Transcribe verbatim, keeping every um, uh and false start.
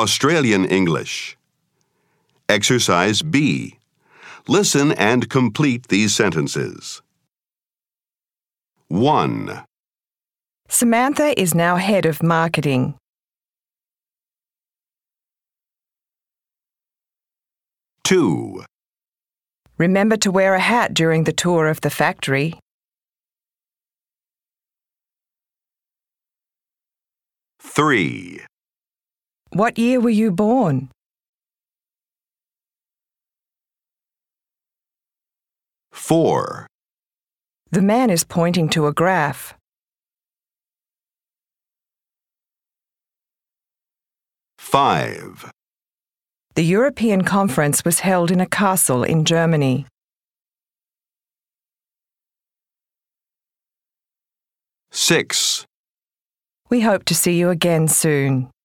Australian English. Exercise B. Listen and complete these sentences. one. Samantha is now head of marketing. two. Remember to wear a hat during the tour of the factory. three. What year were you born? four. The man is pointing to a graph. five. The European conference was held in a castle in Germany. six. We hope to see you again soon.